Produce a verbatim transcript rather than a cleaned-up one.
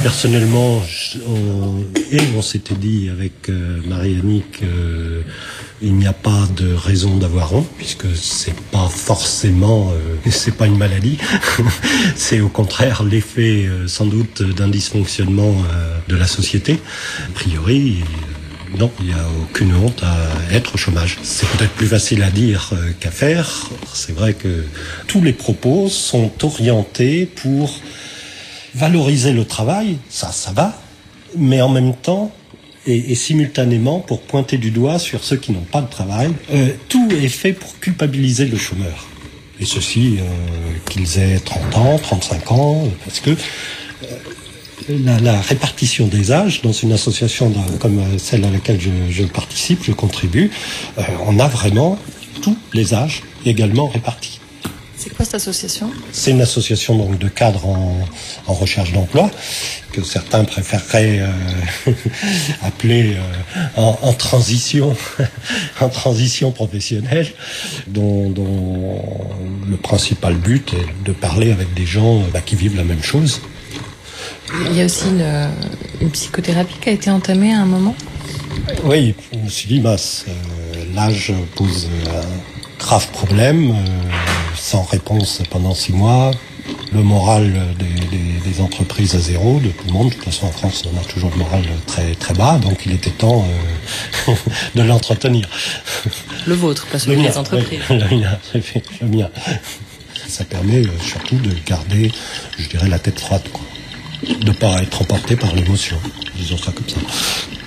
Personnellement, je, on, et on s'était dit avec euh, Marie-Annick, euh, il n'y a pas de raison d'avoir honte, puisque c'est pas forcément, euh, c'est pas une maladie, c'est au contraire l'effet euh, sans doute d'un dysfonctionnement euh, de la société. A priori, euh, non, il n'y a aucune honte à être au chômage. C'est peut-être plus facile à dire euh, qu'à faire. C'est vrai que tous les propos sont orientés pour valoriser le travail, ça, ça va, mais en même temps, et, et simultanément, pour pointer du doigt sur ceux qui n'ont pas de travail, euh, tout est fait pour culpabiliser le chômeur. Et ceci, euh, qu'ils aient trente ans, trente-cinq ans, parce que euh, la, la répartition des âges dans une association dans, comme celle à laquelle je, je participe, je contribue, euh, on a vraiment tous les âges également répartis. C'est quoi cette association ? C'est une association donc de cadres en, en recherche d'emploi que certains préféreraient euh, appeler euh, en, en transition, en transition professionnelle, dont, dont le principal but est de parler avec des gens bah, qui vivent la même chose. Il y a aussi une, une psychothérapie qui a été entamée à un moment ? Oui, je me suis dit, bah, euh, l'âge pose un grave problème. Euh, sans réponse pendant six mois, le moral des, des, des entreprises à zéro, de tout le monde. De toute façon, en France, on a toujours le moral très très bas, donc il était temps euh, de l'entretenir. Le vôtre, pas celui des entreprises. Oui, le mien, le mien. Ça permet euh, surtout de garder, je dirais, la tête froide, quoi. De ne pas être emporté par l'émotion, disons ça comme ça.